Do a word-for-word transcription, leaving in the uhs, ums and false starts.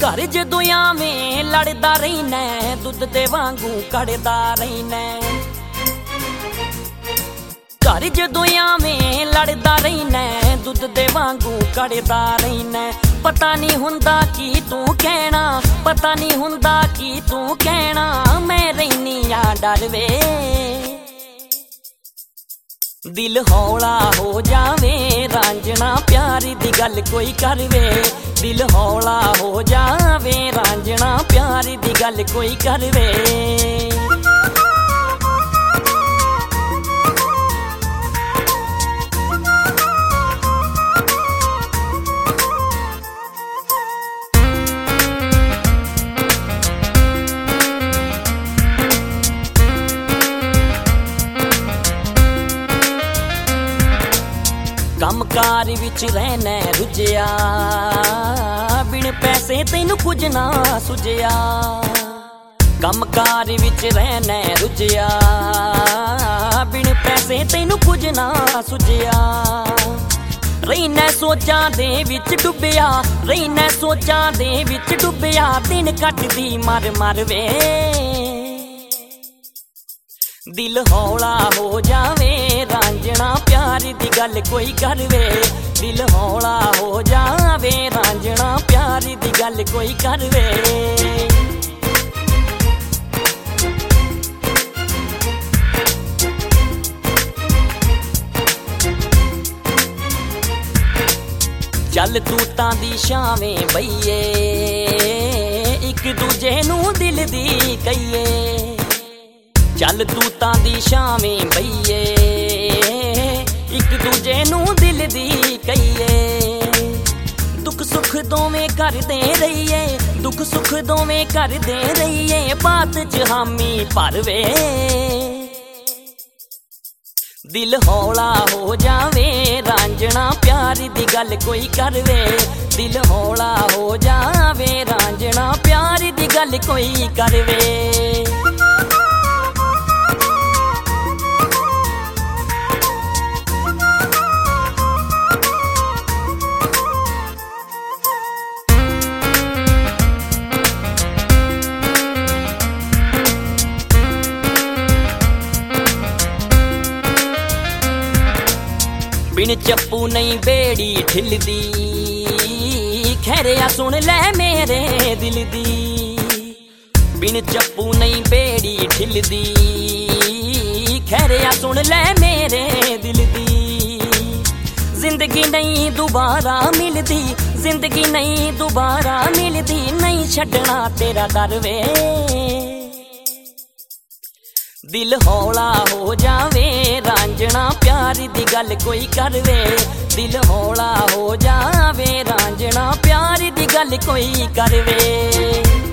घर जदों आवें लड़दा रहीना, दुध दे वांगू कड़दा रहीना। घर जदों आवें लड़दा रहीना, दुध दे वांगू कड़दा रहीना। पता नहीं हुंदा की तू कहना, पता नहीं हुंदा की तू कहना, मैं रहनी आ डर वे। दिल हौला हो जावे रांझना, प्यारी दी गल कोई करवे। दिल हौला हो जावे रांझना, प्यारी दी गल कोई करवे। कमकार विच रहना रुझिया, बिन पैसे तैनू कुछ ना सुझिया। कमकार विच रहना रुझिया, बिन पैसे तैनू कुछ ना सुझिया। रहीना सोचां दे विच डुबिया, रहीना सोचां दे विच डुबिया। दिन कटदी मर मर वे। दिल हौला हो जावे रांझना, प्यारी दी गल कोई करवे। दिल हौला हो जावे रांझना, प्यारी दी गल कोई करवे। चल तूतां दी छावें बईए, एक दूजे नू दिल दी कहीए। चल तूतां दी छावें बईए, एक दूजे नू दिल दी कहीए। दुख सुख दोवें करदे रहीए, दुख सुख दोवें करदे रहीए। बात च हामी भरवे। दिल हौला हो जावे रांझना, प्यारी दी गल कोई करवे। दिल हौला हो जावे रांझना, प्यारी दी गल कोई करवे। बिन चप्पू नहीं बेड़ी ठिलदी, खैरिया सुन ले मेरे दिल दी। बिन चप्पू नहीं बेड़ी ठिलदी, खैरिया सुन ले मेरे दिल दी। जिंदगी नहीं दोबारा मिलदी, जिंदगी नहीं दोबारा मिलदी। नहीं छड्डना तेरा दर वे। दिल हौला हो जावे रांझना, प्यारी दी गल कोई करवे। दिल हौला हो जावे रांझना, प्यारी दी गल कोई करवे।